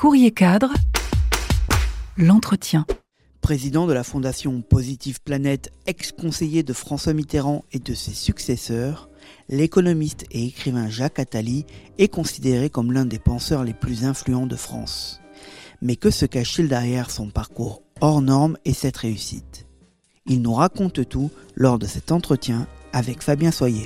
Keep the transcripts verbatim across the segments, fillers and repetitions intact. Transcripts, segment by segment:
Courrier Cadre, l'entretien. Président de la fondation Positive Planète, ex-conseiller de François Mitterrand et de ses successeurs, l'économiste et écrivain Jacques Attali est considéré comme l'un des penseurs les plus influents de France. Mais que se cache-t-il derrière son parcours hors norme et cette réussite ? Il nous raconte tout lors de cet entretien avec Fabien Soyer.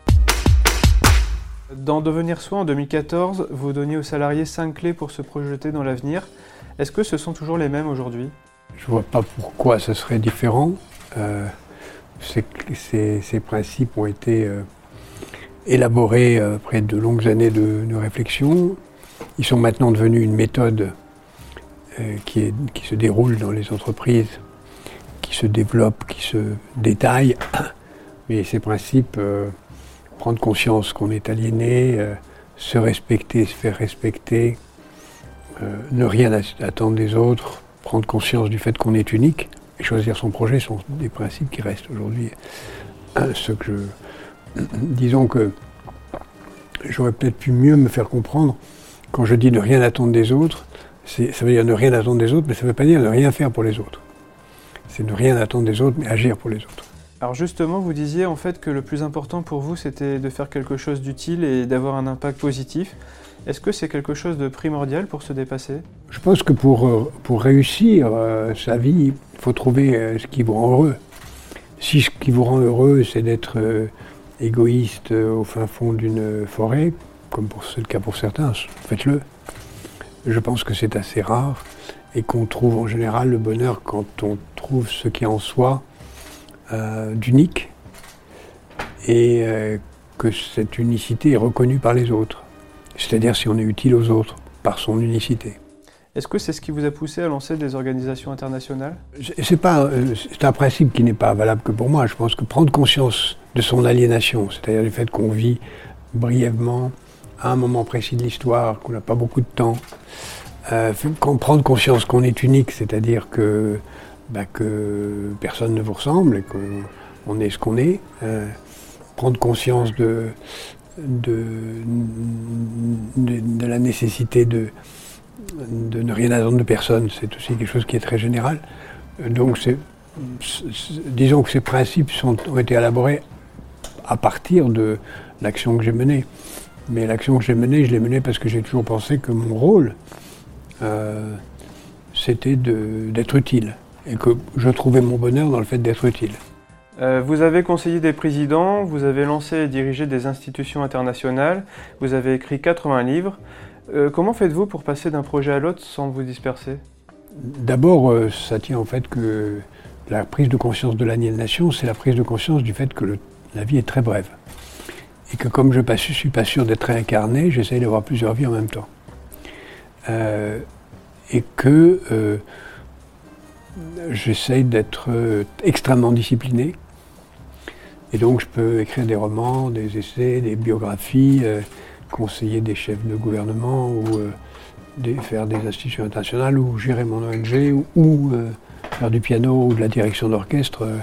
Dans Devenir soi en deux mille quatorze, vous donniez aux salariés cinq clés pour se projeter dans l'avenir. Est-ce que ce sont toujours les mêmes aujourd'hui ? Je ne vois pas pourquoi ce serait différent. Euh, ces, ces, ces principes ont été euh, élaborés après de longues années de, de réflexion. Ils sont maintenant devenus une méthode euh, qui, est, qui se déroule dans les entreprises, qui se développe, qui se détaille. Mais ces principes, euh, prendre conscience qu'on est aliéné, euh, se respecter, se faire respecter, euh, ne rien attendre des autres, prendre conscience du fait qu'on est unique et choisir son projet sont des principes qui restent aujourd'hui. Ce que je... Disons que j'aurais peut-être pu mieux me faire comprendre quand je dis ne rien attendre des autres. C'est, ça veut dire ne rien attendre des autres, mais ça ne veut pas dire ne rien faire pour les autres. C'est ne rien attendre des autres, mais agir pour les autres. Alors justement, vous disiez en fait que le plus important pour vous, c'était de faire quelque chose d'utile et d'avoir un impact positif. Est-ce que c'est quelque chose de primordial pour se dépasser ? Je pense que pour, pour réussir euh, sa vie, il faut trouver euh, ce qui vous rend heureux. Si ce qui vous rend heureux, c'est d'être euh, égoïste euh, au fin fond d'une forêt, comme pour, c'est le cas pour certains, faites-le. Je pense que c'est assez rare et qu'on trouve en général le bonheur quand on trouve ce qui est en soi euh, d'unique et euh, que cette unicité est reconnue par les autres. C'est-à-dire si on est utile aux autres par son unicité. Est-ce que c'est ce qui vous a poussé à lancer des organisations internationales ? C'est pas, c'est un principe qui n'est pas valable que pour moi. Je pense que prendre conscience de son aliénation, c'est-à-dire du fait qu'on vit brièvement à un moment précis de l'histoire, qu'on n'a pas beaucoup de temps, euh, prendre conscience qu'on est unique, c'est-à-dire que, bah, que personne ne vous ressemble et qu'on est ce qu'on est, euh, prendre conscience de De, de, de la nécessité de, de ne rien attendre de personne, c'est aussi quelque chose qui est très général. Donc, c'est, c'est, disons que ces principes sont, ont été élaborés à partir de l'action que j'ai menée. Mais l'action que j'ai menée, je l'ai menée parce que j'ai toujours pensé que mon rôle, euh, c'était de, d'être utile. Et que je trouvais mon bonheur dans le fait d'être utile. Euh, vous avez conseillé des présidents, vous avez lancé et dirigé des institutions internationales, vous avez écrit quatre-vingts livres. Euh, comment faites-vous pour passer d'un projet à l'autre sans vous disperser ? D'abord, euh, ça tient au fait que la prise de conscience de l'aliénation, c'est la prise de conscience du fait que le, la vie est très brève. Et que comme je ne suis pas sûr d'être réincarné, j'essaye d'avoir plusieurs vies en même temps. Euh, et que euh, j'essaye d'être euh, extrêmement discipliné. Et donc je peux écrire des romans, des essais, des biographies, euh, conseiller des chefs de gouvernement ou euh, des, faire des institutions internationales ou gérer mon O N G ou, ou euh, faire du piano ou de la direction d'orchestre euh,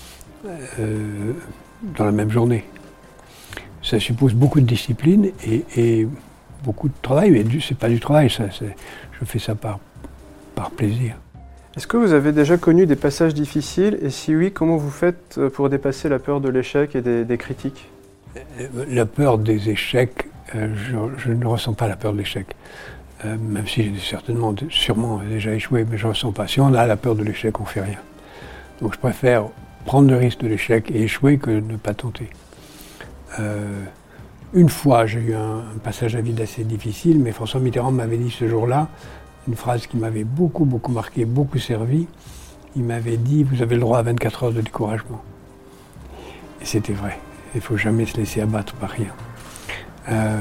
euh, dans la même journée. Ça suppose beaucoup de discipline et, et beaucoup de travail, mais c'est pas du travail, ça, c'est, je fais ça par, par plaisir. Est-ce que vous avez déjà connu des passages difficiles et si oui, comment vous faites pour dépasser la peur de l'échec et des, des critiques ? La peur des échecs, euh, je, je ne ressens pas la peur de l'échec. Euh, même si j'ai certainement, sûrement déjà échoué, mais je ne ressens pas. Si on a la peur de l'échec, on ne fait rien. Donc je préfère prendre le risque de l'échec et échouer que ne pas tenter. Euh, une fois, j'ai eu un, un passage à vide assez difficile, mais François Mitterrand m'avait dit ce jour-là, une phrase qui m'avait beaucoup, beaucoup marqué, beaucoup servi. Il m'avait dit « Vous avez le droit à vingt-quatre heures de découragement ». Et c'était vrai. Il ne faut jamais se laisser abattre par rien. Euh,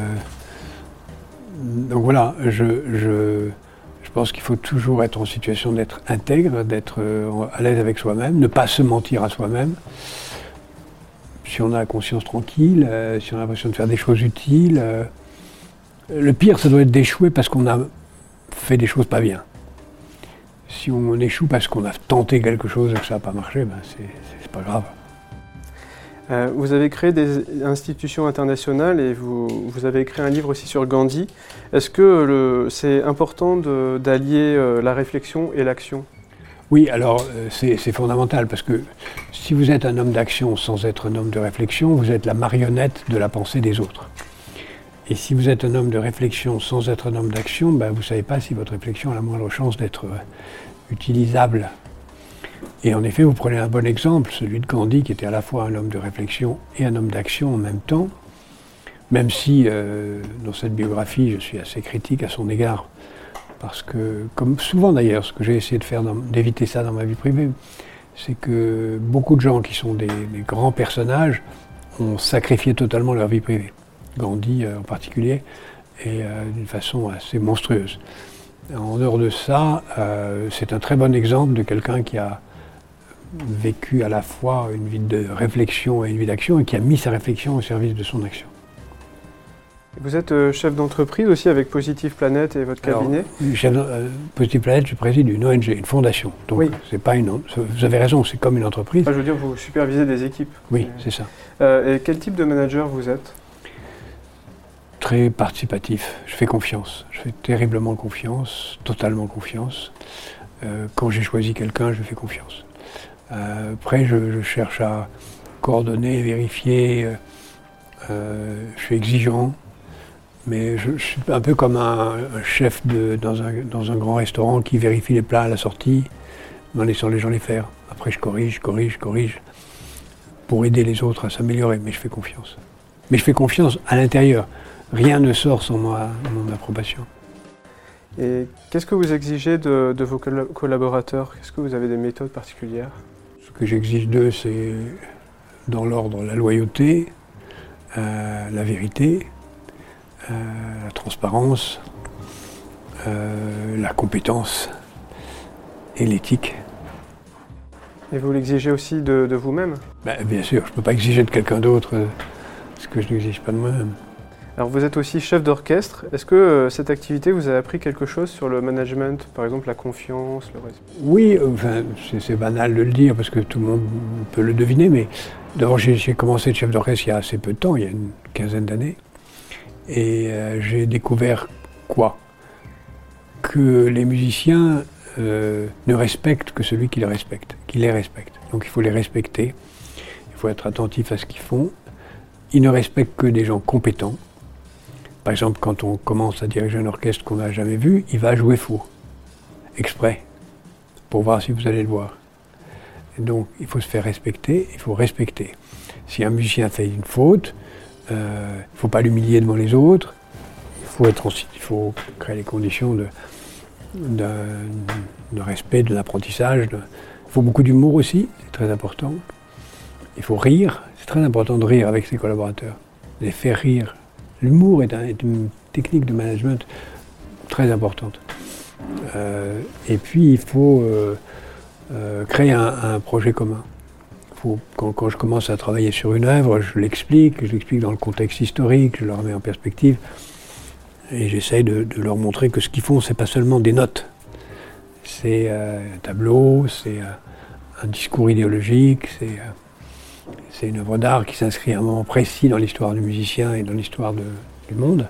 donc voilà, je, je, je pense qu'il faut toujours être en situation d'être intègre, d'être à l'aise avec soi-même, ne pas se mentir à soi-même. Si on a la conscience tranquille, euh, si on a l'impression de faire des choses utiles. Euh, le pire, ça doit être d'échouer parce qu'on a fait des choses pas bien. Si on échoue parce qu'on a tenté quelque chose et que ça n'a pas marché, ben c'est, c'est pas grave. Euh, vous avez créé des institutions internationales et vous, vous avez écrit un livre aussi sur Gandhi. Est-ce que le, c'est important de, d'allier euh, la réflexion et l'action ? Oui, alors euh, c'est, c'est fondamental parce que si vous êtes un homme d'action sans être un homme de réflexion, vous êtes la marionnette de la pensée des autres. Et si vous êtes un homme de réflexion sans être un homme d'action, ben vous ne savez pas si votre réflexion a la moindre chance d'être euh, utilisable. Et en effet, vous prenez un bon exemple, celui de Gandhi, qui était à la fois un homme de réflexion et un homme d'action en même temps, même si, euh, dans cette biographie, je suis assez critique à son égard, parce que, comme souvent d'ailleurs, ce que j'ai essayé de faire, dans, d'éviter ça dans ma vie privée, c'est que beaucoup de gens qui sont des, des grands personnages ont sacrifié totalement leur vie privée. Gandhi euh, en particulier, et euh, d'une façon assez monstrueuse. En dehors de ça, euh, c'est un très bon exemple de quelqu'un qui a vécu à la fois une vie de réflexion et une vie d'action et qui a mis sa réflexion au service de son action. Vous êtes euh, chef d'entreprise aussi avec Positive Planet et votre cabinet. Alors, chef de, euh, Positive Planet, je préside une O N G, une fondation. Donc oui. c'est pas une, vous avez raison, c'est comme une entreprise. Ah, je veux dire, vous supervisez des équipes. Oui, et, c'est ça. Euh, et quel type de manager vous êtes ? Très participatif, je fais confiance, je fais terriblement confiance, totalement confiance. Euh, quand j'ai choisi quelqu'un, je fais confiance. Euh, après, je, je cherche à coordonner, vérifier, euh, euh, je suis exigeant, mais je, je suis un peu comme un, un chef de, dans, un, dans un grand restaurant qui vérifie les plats à la sortie, en laissant les gens les faire. Après, je corrige, je corrige, je corrige, pour aider les autres à s'améliorer, mais je fais confiance. Mais je fais confiance à l'intérieur. Rien ne sort sans ma, mon approbation. Et qu'est-ce que vous exigez de, de vos collaborateurs ? Est-ce que vous avez des méthodes particulières ? Ce que j'exige d'eux, c'est dans l'ordre la loyauté, euh, la vérité, euh, la transparence, euh, la compétence et l'éthique. Et vous l'exigez aussi de, de vous-même ? Ben, bien sûr, je ne peux pas exiger de quelqu'un d'autre euh, ce que je n'exige pas de moi-même. Alors vous êtes aussi chef d'orchestre. Est-ce que euh, cette activité vous a appris quelque chose sur le management, par exemple la confiance, le respect ? Oui, enfin, c'est, c'est banal de le dire parce que tout le monde peut le deviner, mais d'abord j'ai, j'ai commencé de chef d'orchestre il y a assez peu de temps, il y a une quinzaine d'années, et euh, j'ai découvert quoi ? Que les musiciens euh, ne respectent que celui qui les respecte, qui les respecte. Donc il faut les respecter, il faut être attentif à ce qu'ils font. Ils ne respectent que des gens compétents. Par exemple, quand on commence à diriger un orchestre qu'on n'a jamais vu, il va jouer faux, exprès, pour voir si vous allez le voir. Et donc, il faut se faire respecter, il faut respecter. Si un musicien fait une faute, euh, il ne faut pas l'humilier devant les autres, il faut, être en, il faut créer les conditions de, de, de respect, de l'apprentissage. De, il faut beaucoup d'humour aussi, c'est très important. Il faut rire, c'est très important de rire avec ses collaborateurs, les faire rire. L'humour est, un, est une technique de management très importante. Euh, et puis il faut euh, euh, créer un, un projet commun. Faut, quand, quand je commence à travailler sur une œuvre, je l'explique, je l'explique dans le contexte historique, je leur mets en perspective, et j'essaye de, de leur montrer que ce qu'ils font, c'est pas seulement des notes. C'est euh, un tableau, c'est euh, un discours idéologique, c'est... Euh, C'est une œuvre d'art qui s'inscrit à un moment précis dans l'histoire du musicien et dans l'histoire de, du monde.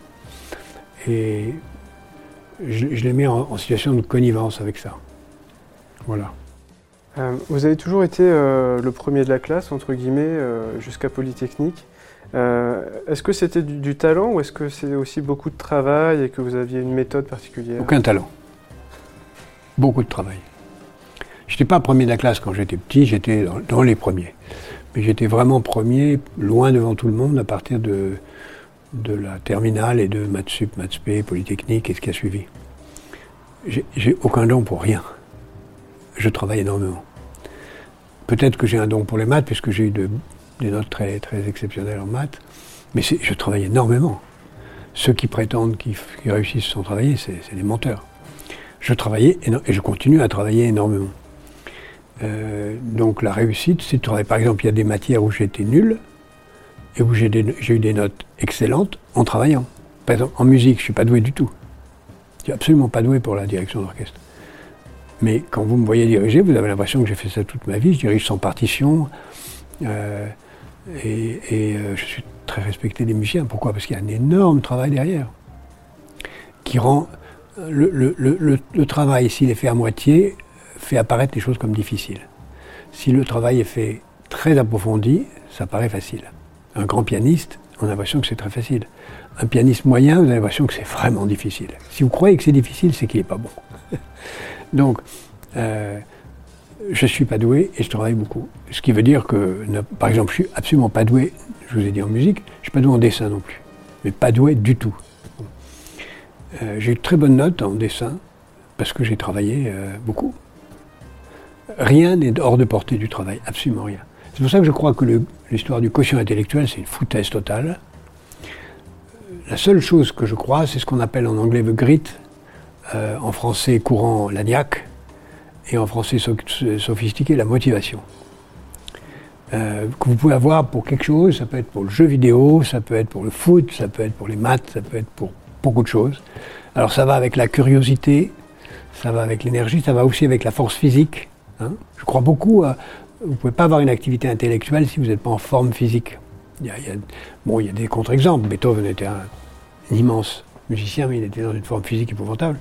Et je, je les mets en, en situation de connivence avec ça. Voilà. Euh, vous avez toujours été euh, le premier de la classe, entre guillemets, euh, jusqu'à Polytechnique. Euh, est-ce que c'était du, du talent ou est-ce que c'est aussi beaucoup de travail et que vous aviez une méthode particulière ? Aucun talent. Beaucoup de travail. Je n'étais pas premier de la classe quand j'étais petit, j'étais dans, dans les premiers. Mais j'étais vraiment premier, loin devant tout le monde, à partir de, de la terminale et de maths sup, maths spé, Polytechnique et ce qui a suivi. J'ai, j'ai aucun don pour rien. Je travaille énormément. Peut-être que j'ai un don pour les maths, puisque j'ai eu de, des notes très, très exceptionnelles en maths, mais c'est, je travaille énormément. Ceux qui prétendent qu'ils, qu'ils réussissent sans travailler, c'est, c'est des menteurs. Je travaillais et je continue à travailler énormément. Euh, donc la réussite, c'est de travailler. Par exemple, il y a des matières où j'étais nul et où j'ai, des, j'ai eu des notes excellentes en travaillant. Par exemple, en musique, je ne suis pas doué du tout. Je ne suis absolument pas doué pour la direction d'orchestre. Mais quand vous me voyez diriger, vous avez l'impression que j'ai fait ça toute ma vie. Je dirige sans partition. Euh, Et, et euh, je suis très respecté des musiciens. Pourquoi ? Parce qu'il y a un énorme travail derrière qui rend le, le, le, le travail, s'il est fait à moitié, fait apparaître les choses comme difficiles. Si le travail est fait très approfondi, ça paraît facile. Un grand pianiste, on a l'impression que c'est très facile. Un pianiste moyen, vous avez l'impression que c'est vraiment difficile. Si vous croyez que c'est difficile, c'est qu'il n'est pas bon. Donc, euh, je ne suis pas doué et je travaille beaucoup. Ce qui veut dire que, par exemple, je ne suis absolument pas doué, je vous ai dit en musique, je ne suis pas doué en dessin non plus. Mais pas doué du tout. Euh, j'ai eu de très bonnes notes en dessin parce que j'ai travaillé euh, beaucoup. Rien n'est hors de portée du travail, absolument rien. C'est pour ça que je crois que le, l'histoire du quotient intellectuel, c'est une foutaise totale. La seule chose que je crois, c'est ce qu'on appelle en anglais the grit, euh, en français courant la niaque, et en français so- sophistiqué la motivation. Euh, que vous pouvez avoir pour quelque chose, ça peut être pour le jeu vidéo, ça peut être pour le foot, ça peut être pour les maths, ça peut être pour beaucoup de choses. Alors ça va avec la curiosité, ça va avec l'énergie, ça va aussi avec la force physique. Hein. Je crois beaucoup à... Vous ne pouvez pas avoir une activité intellectuelle si vous n'êtes pas en forme physique. Il y a, il y a, bon, il y a des contre-exemples. Beethoven était un, un immense musicien, mais il était dans une forme physique épouvantable.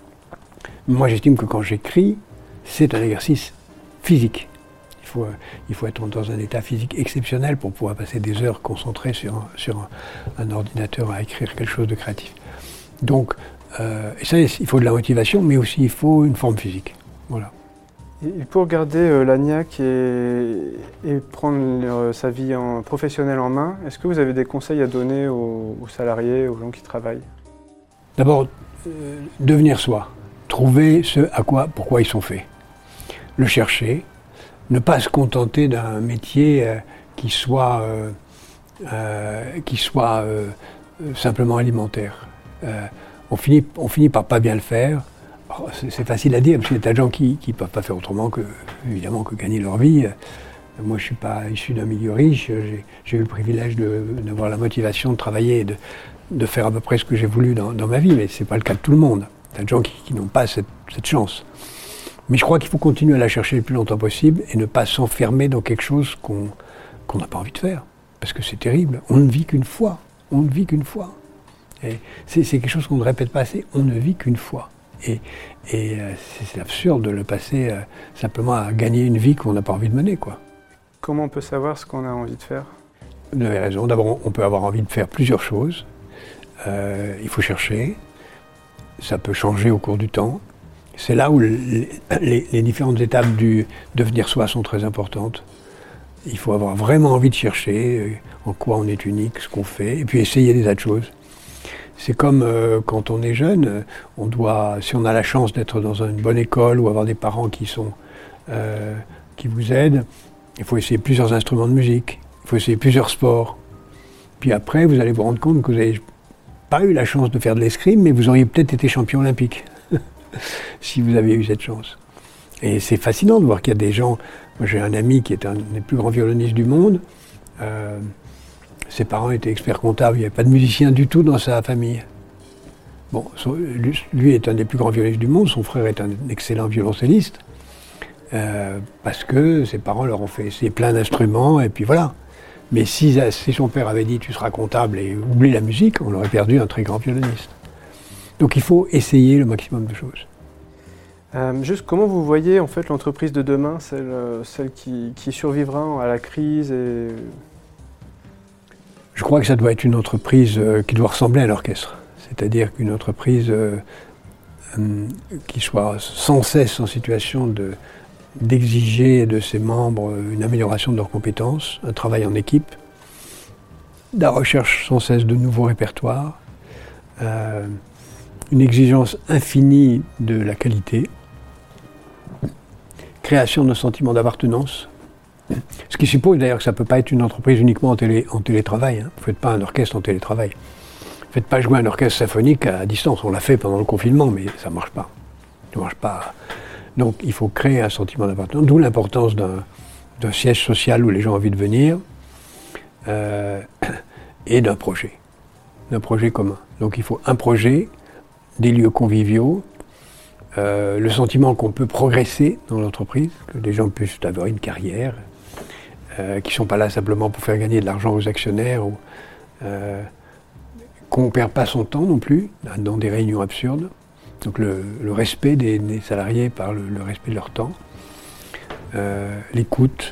Moi, j'estime que quand j'écris, c'est un exercice physique. Il faut, il faut être dans un état physique exceptionnel pour pouvoir passer des heures concentrées sur un, sur un, un ordinateur à écrire quelque chose de créatif. Donc, euh, et ça, il faut de la motivation, mais aussi il faut une forme physique. Voilà. Et pour garder euh, la niaque et, et prendre euh, sa vie en, professionnelle en main, est-ce que vous avez des conseils à donner aux, aux salariés, aux gens qui travaillent ? D'abord, euh, devenir soi. Trouver ce à quoi, pourquoi ils sont faits. Le chercher. Ne pas se contenter d'un métier euh, qui soit, euh, euh, qui soit euh, simplement alimentaire. Euh, on, finit, on finit par pas bien le faire. Oh, c'est, c'est facile à dire, parce qu'il y a des tas de gens qui ne peuvent pas faire autrement que, évidemment, que gagner leur vie. Moi, je ne suis pas issu d'un milieu riche. J'ai, j'ai eu le privilège de, d'avoir la motivation de travailler et de, de faire à peu près ce que j'ai voulu dans, dans ma vie, mais ce n'est pas le cas de tout le monde. Il y a des gens qui, qui n'ont pas cette, cette chance. Mais je crois qu'il faut continuer à la chercher le plus longtemps possible et ne pas s'enfermer dans quelque chose qu'on, qu'on n'a pas envie de faire. Parce que c'est terrible. On ne vit qu'une fois. On ne vit qu'une fois. Et c'est, c'est quelque chose qu'on ne répète pas assez. On ne vit qu'une fois. Et, et euh, c'est, c'est absurde de le passer euh, simplement à gagner une vie qu'on n'a pas envie de mener, quoi. Comment on peut savoir ce qu'on a envie de faire ? Vous avez raison. D'abord, on peut avoir envie de faire plusieurs choses. Euh, il faut chercher. Ça peut changer au cours du temps. C'est là où les, les, les différentes étapes du devenir soi sont très importantes. Il faut avoir vraiment envie de chercher en quoi on est unique, ce qu'on fait, et puis essayer des tas de choses. C'est comme euh, quand on est jeune, on doit, si on a la chance d'être dans une bonne école ou avoir des parents qui sont, euh, qui vous aident, il faut essayer plusieurs instruments de musique, il faut essayer plusieurs sports. Puis après, vous allez vous rendre compte que vous n'avez pas eu la chance de faire de l'escrime, mais vous auriez peut-être été champion olympique, si vous aviez eu cette chance. Et c'est fascinant de voir qu'il y a des gens... Moi, j'ai un ami qui est un des plus grands violonistes du monde. Euh, Ses parents étaient experts comptables, il n'y avait pas de musicien du tout dans sa famille. Bon, lui est un des plus grands violonistes du monde, son frère est un excellent violoncelliste, euh, parce que ses parents leur ont fait essayer plein d'instruments, et puis voilà. Mais si, si son père avait dit « tu seras comptable et oublie la musique », on aurait perdu un très grand violoniste. Donc il faut essayer le maximum de choses. Euh, juste comment vous voyez en fait l'entreprise de demain, celle, celle qui, qui survivra à la crise et... Je crois que ça doit être une entreprise euh, qui doit ressembler à l'orchestre. C'est-à-dire qu'une entreprise euh, euh, qui soit sans cesse en situation de, d'exiger de ses membres une amélioration de leurs compétences, un travail en équipe, la recherche sans cesse de nouveaux répertoires, euh, une exigence infinie de la qualité, création d'un sentiment d'appartenance. Ce qui suppose d'ailleurs que ça ne peut pas être une entreprise uniquement en, télé, en télétravail. Hein. Vous ne faites pas un orchestre en télétravail. Vous ne faites pas jouer un orchestre symphonique à distance. On l'a fait pendant le confinement, mais ça ne marche pas. Ça marche pas. Donc il faut créer un sentiment d'appartenance, d'où l'importance d'un, d'un siège social où les gens ont envie de venir, euh, et d'un projet, d'un projet commun. Donc il faut un projet, des lieux conviviaux, euh, le sentiment qu'on peut progresser dans l'entreprise, que les gens puissent avoir une carrière, euh, qui ne sont pas là simplement pour faire gagner de l'argent aux actionnaires, ou, euh, qu'on ne perd pas son temps non plus dans des réunions absurdes. Donc le, le respect des, des salariés par le, le respect de leur temps, euh, l'écoute.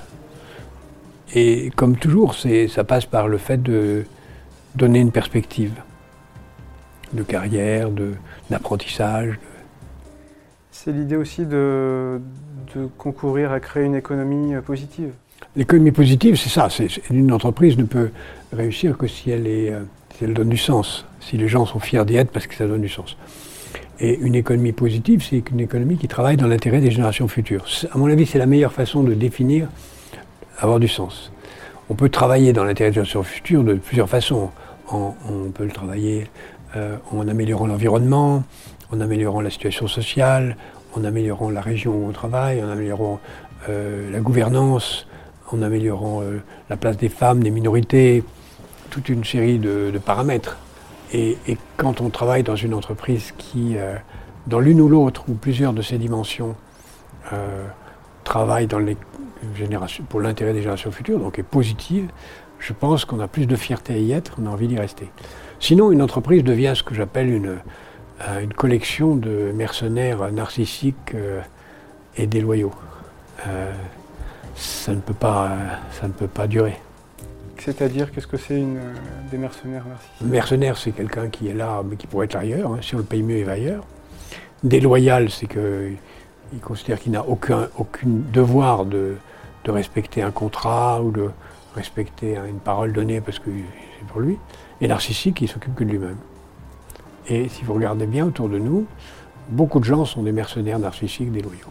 Et comme toujours, c'est, ça passe par le fait de donner une perspective de carrière, de, d'apprentissage. De... C'est l'idée aussi de, de concourir à créer une économie positive. L'économie positive, c'est ça. C'est, c'est, une entreprise ne peut réussir que si elle, est, si elle donne du sens, si les gens sont fiers d'y être parce que ça donne du sens. Et une économie positive, c'est une économie qui travaille dans l'intérêt des générations futures. À mon avis, c'est la meilleure façon de définir avoir du sens. On peut travailler dans l'intérêt des générations futures de plusieurs façons. En, on peut le travailler euh, en améliorant l'environnement, en améliorant la situation sociale, en améliorant la région où on travaille, en améliorant euh, la gouvernance, en améliorant euh, la place des femmes, des minorités, toute une série de, de paramètres. Et, et quand on travaille dans une entreprise qui, euh, dans l'une ou l'autre, ou plusieurs de ces dimensions, euh, travaille dans les générations, pour l'intérêt des générations futures, donc est positive, je pense qu'on a plus de fierté à y être, on a envie d'y rester. Sinon, une entreprise devient ce que j'appelle une, euh, une collection de mercenaires narcissiques euh, et déloyaux. Euh, ça ne peut pas, ça ne peut pas durer. C'est-à-dire, qu'est-ce que c'est une, des mercenaires narcissiques ? Un mercenaire, c'est quelqu'un qui est là, mais qui pourrait être ailleurs. Hein. Si on le paye mieux, il va ailleurs. Déloyal, c'est qu'il considère qu'il n'a aucun, aucun devoir de, de respecter un contrat ou de respecter une parole donnée parce que c'est pour lui. Et narcissique, il s'occupe que de lui-même. Et si vous regardez bien autour de nous, beaucoup de gens sont des mercenaires narcissiques déloyaux.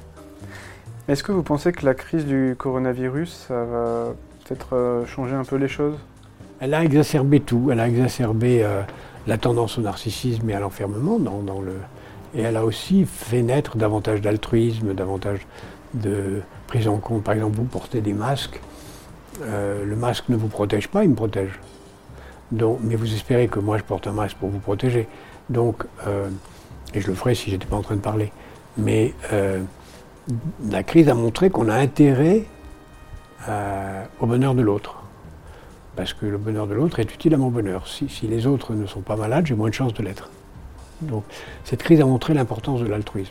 Est-ce que vous pensez que la crise du coronavirus, ça va peut-être euh, changer un peu les choses ? Elle a exacerbé tout. Elle a exacerbé euh, la tendance au narcissisme et à l'enfermement dans, dans le... Et elle a aussi fait naître davantage d'altruisme, davantage de prise en compte. Par exemple, vous portez des masques. Euh, le masque ne vous protège pas, il me protège. Donc, mais vous espérez que moi je porte un masque pour vous protéger. Donc, euh, et je le ferais si je n'étais pas en train de parler. Mais euh, la crise a montré qu'on a intérêt euh, au bonheur de l'autre. Parce que le bonheur de l'autre est utile à mon bonheur. Si, si les autres ne sont pas malades, j'ai moins de chances de l'être. Donc, cette crise a montré l'importance de l'altruisme.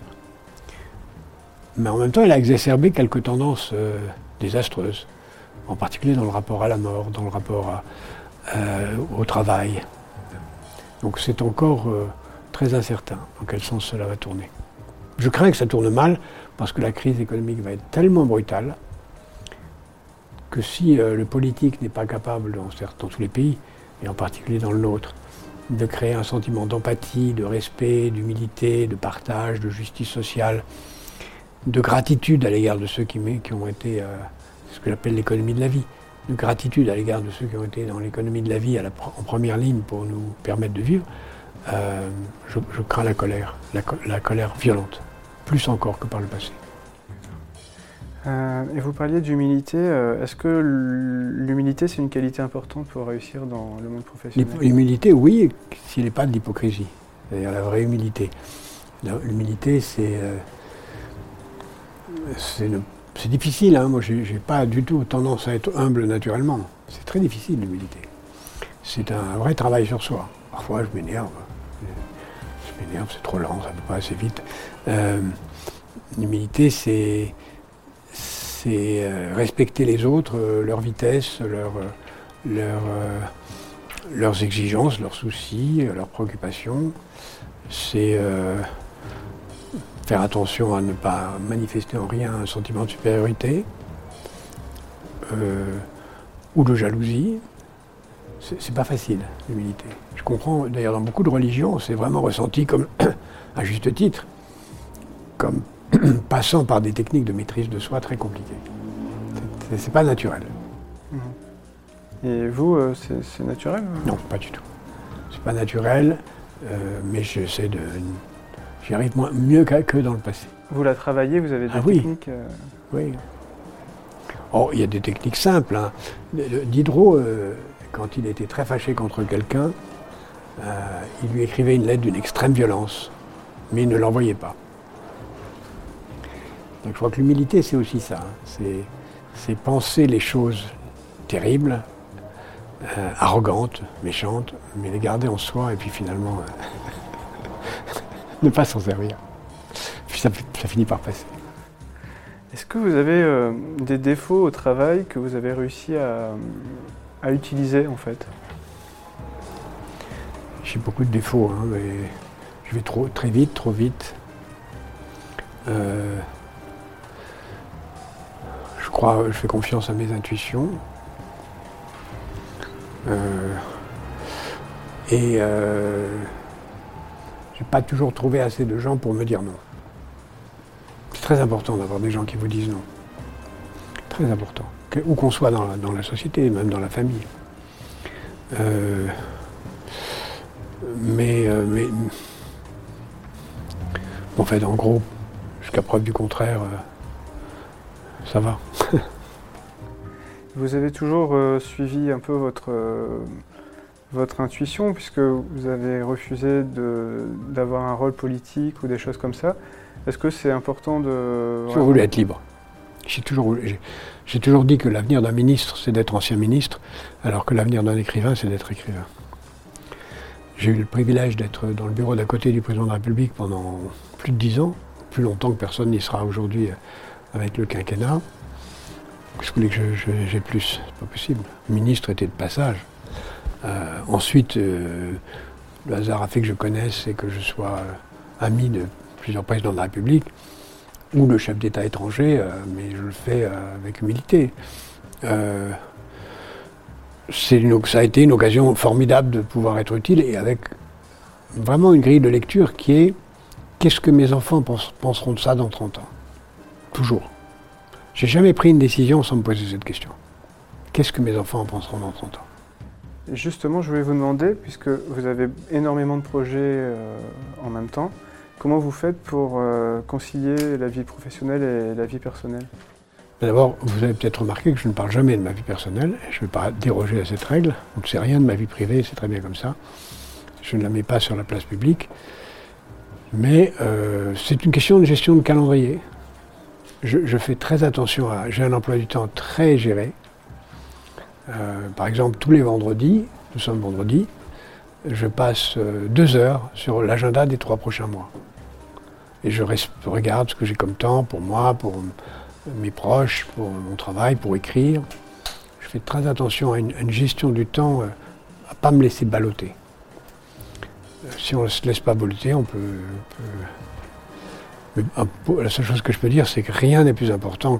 Mais en même temps, elle a exacerbé quelques tendances euh, désastreuses. En particulier dans le rapport à la mort, dans le rapport à, euh, au travail. Donc c'est encore euh, très incertain dans quel sens cela va tourner. Je crains que ça tourne mal parce que la crise économique va être tellement brutale que si euh, le politique n'est pas capable, dans, dans tous les pays, et en particulier dans le nôtre, de créer un sentiment d'empathie, de respect, d'humilité, de partage, de justice sociale, de gratitude à l'égard de ceux qui, qui ont été... Euh, ce que j'appelle l'économie de la vie, de gratitude à l'égard de ceux qui ont été dans l'économie de la vie à la, en première ligne pour nous permettre de vivre, euh, je, je crains la colère, la, la colère violente, plus encore que par le passé. Euh, et vous parliez d'humilité, euh, est-ce que l'humilité c'est une qualité importante pour réussir dans le monde professionnel ? L'humilité, oui, s'il n'est pas de l'hypocrisie, c'est-à-dire la vraie humilité. L'humilité, c'est, euh, c'est ne C'est difficile, hein. Moi je n'ai pas du tout tendance à être humble naturellement. C'est très difficile l'humilité. C'est un vrai travail sur soi. Parfois je m'énerve. Je m'énerve, c'est trop lent, ça ne va pas assez vite. Euh, l'humilité, c'est, c'est euh, respecter les autres, euh, leur vitesse, leur, leur, euh, leurs exigences, leurs soucis, leurs préoccupations. C'est... Euh, faire attention à ne pas manifester en rien un sentiment de supériorité euh, ou de jalousie. C'est, c'est pas facile, l'humilité. Je comprends, d'ailleurs, dans beaucoup de religions, c'est vraiment ressenti comme, à juste titre, comme passant par des techniques de maîtrise de soi très compliquées. C'est, c'est pas naturel. Et vous, euh, c'est, c'est naturel ? Non, pas du tout. C'est pas naturel, euh, mais j'essaie de... J'y arrive moins, mieux que dans le passé. Vous la travaillez, vous avez des ah, oui. techniques euh... Oui. Oh, il y a des techniques simples. Hein. Diderot, euh, quand il était très fâché contre quelqu'un, euh, il lui écrivait une lettre d'une extrême violence, mais il ne l'envoyait pas. Donc je crois que l'humilité, c'est aussi ça. Hein. C'est c'est penser les choses terribles, euh, arrogantes, méchantes, mais les garder en soi et puis finalement euh, ne pas s'en servir. Puis ça, ça finit par passer. Est-ce que vous avez euh, des défauts au travail que vous avez réussi à, à utiliser en fait? J'ai beaucoup de défauts, hein, mais je vais trop, très vite, trop vite. Euh, je crois, je fais confiance à mes intuitions. Euh, et euh, je n'ai pas toujours trouvé assez de gens pour me dire non. C'est très important d'avoir des gens qui vous disent non. Très important. Que, où qu'on soit dans la, dans la société, même dans la famille. Euh, mais, euh, mais en fait, en gros, jusqu'à preuve du contraire, euh, ça va. Vous avez toujours euh, suivi un peu votre, euh, votre intuition, puisque vous avez refusé de, d'avoir un rôle politique ou des choses comme ça. Est-ce que c'est important de... J'ai toujours voulu être libre. J'ai toujours, j'ai, j'ai toujours dit que l'avenir d'un ministre, c'est d'être ancien ministre, alors que l'avenir d'un écrivain, c'est d'être écrivain. J'ai eu le privilège d'être dans le bureau d'à côté du président de la République pendant plus de dix ans, plus longtemps que personne n'y sera aujourd'hui avec le quinquennat. Je voulais que je, je, j'ai plus, c'est pas possible. Le ministre était de passage. Euh, ensuite, euh, le hasard a fait que je connaisse et que je sois euh, ami de plusieurs présidents de la République, ou le chef d'État étranger, euh, mais je le fais euh, avec humilité. Euh, c'est une, ça a été une occasion formidable de pouvoir être utile, et avec vraiment une grille de lecture qui est « Qu'est-ce que mes enfants pense, penseront de ça dans trente ans ?» Toujours. J'ai jamais pris une décision sans me poser cette question. Qu'est-ce que mes enfants en penseront dans trente ans? Justement, je voulais vous demander, puisque vous avez énormément de projets euh, en même temps, comment vous faites pour euh, concilier la vie professionnelle et la vie personnelle? D'abord, vous avez peut-être remarqué que je ne parle jamais de ma vie personnelle. Je ne vais pas déroger à cette règle. On ne sait rien de ma vie privée, c'est très bien comme ça. Je ne la mets pas sur la place publique. Mais euh, c'est une question de gestion de calendrier. Je, je fais très attention à... J'ai un emploi du temps très géré. Euh, par exemple, tous les vendredis, nous sommes vendredi, je passe euh, deux heures sur l'agenda des trois prochains mois. Et je reste, regarde ce que j'ai comme temps pour moi, pour mes proches, pour mon travail, pour écrire. Je fais très attention à une, à une gestion du temps, euh, à ne pas me laisser balloter. Euh, si on ne se laisse pas balloter, on peut... peut mais, un, la seule chose que je peux dire, c'est que rien n'est plus important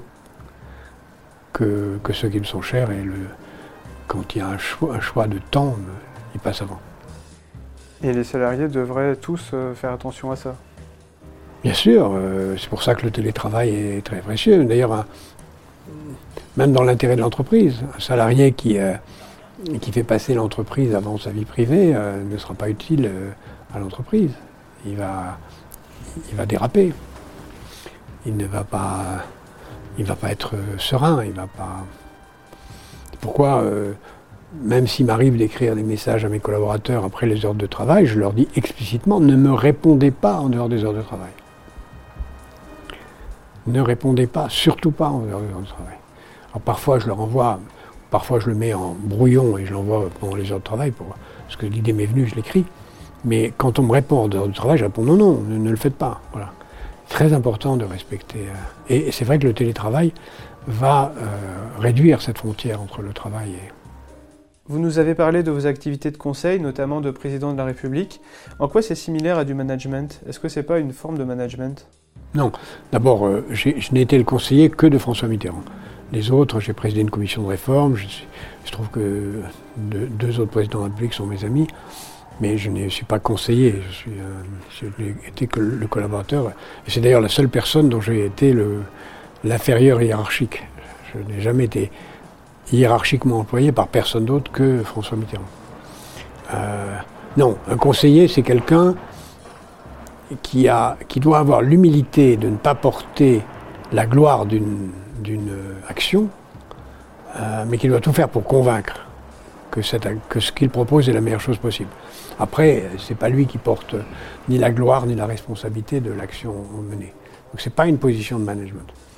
que, que ceux qui me sont chers, et le, quand il y a un choix, un choix de temps, il passe avant. Et les salariés devraient tous euh, faire attention à ça? Bien sûr, euh, c'est pour ça que le télétravail est très précieux. D'ailleurs, un, même dans l'intérêt de l'entreprise, un salarié qui, euh, qui fait passer l'entreprise avant sa vie privée euh, ne sera pas utile euh, à l'entreprise. Il va, il va déraper. Il ne va pas, il va pas être serein. Il va pas. C'est pourquoi, euh, même s'il m'arrive d'écrire des messages à mes collaborateurs après les heures de travail, je leur dis explicitement: ne me répondez pas en dehors des heures de travail. Ne répondez pas, surtout pas en dehors des heures de travail. Alors parfois je leur envoie, parfois je le mets en brouillon et je l'envoie pendant les heures de travail, pour, parce que l'idée m'est venue, je l'écris. Mais quand on me répond en dehors du travail, je réponds non, non, ne, ne le faites pas. Voilà. Très important de respecter. Euh, et, et c'est vrai que le télétravail va euh, réduire cette frontière entre le travail et... Vous nous avez parlé de vos activités de conseil, notamment de président de la République. En quoi c'est similaire à du management? Est-ce que c'est pas une forme de management? Non. D'abord, euh, j'ai, je n'ai été le conseiller que de François Mitterrand. Les autres, j'ai présidé une commission de réforme. Je, je trouve que deux, deux autres présidents de la République sont mes amis. Mais je ne suis pas conseiller. Je, suis, euh, je n'ai été que le collaborateur. Et c'est d'ailleurs la seule personne dont j'ai été le, l'inférieur hiérarchique. Je n'ai jamais été hiérarchiquement employé par personne d'autre que François Mitterrand. Euh, non, un conseiller, c'est quelqu'un qui, a, qui doit avoir l'humilité de ne pas porter la gloire d'une, d'une action, euh, mais qui doit tout faire pour convaincre que, cette, que ce qu'il propose est la meilleure chose possible. Après, c'est pas lui qui porte ni la gloire ni la responsabilité de l'action menée. Donc c'est pas une position de management.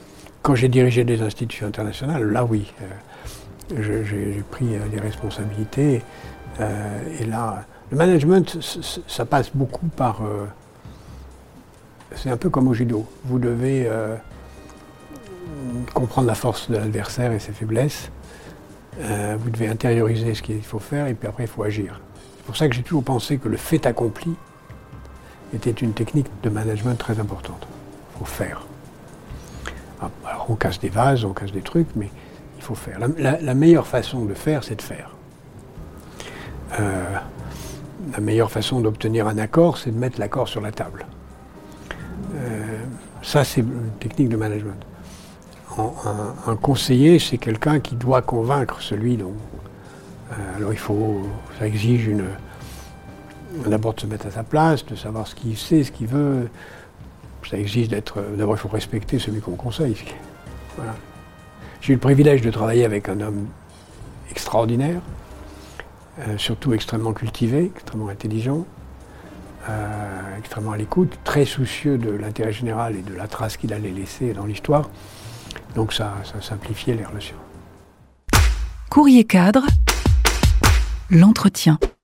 quand j'ai dirigé des institutions internationales, là oui, euh, je, j'ai, j'ai pris euh, des responsabilités. Euh, et là, le management, c- c- ça passe beaucoup par... Euh, c'est un peu comme au judo. Vous devez euh, comprendre la force de l'adversaire et ses faiblesses. Euh, vous devez intérioriser ce qu'il faut faire et puis après il faut agir. C'est pour ça que j'ai toujours pensé que le fait accompli était une technique de management très importante. Il faut faire. Alors on casse des vases, on casse des trucs, mais il faut faire. La, la, la meilleure façon de faire, c'est de faire. Euh, la meilleure façon d'obtenir un accord, c'est de mettre l'accord sur la table. Euh, ça, c'est une technique de management. En, un, un conseiller, c'est quelqu'un qui doit convaincre celui dont... Euh, alors il faut... Ça exige une... D'abord de se mettre à sa place, de savoir ce qu'il sait, ce qu'il veut. Ça exige d'être... D'abord, il faut respecter celui qu'on conseille. Voilà. J'ai eu le privilège de travailler avec un homme extraordinaire, euh, surtout extrêmement cultivé, extrêmement intelligent, euh, extrêmement à l'écoute, très soucieux de l'intérêt général et de la trace qu'il allait laisser dans l'histoire. Donc ça, ça simplifiait les relations. Courrier Cadre, l'entretien.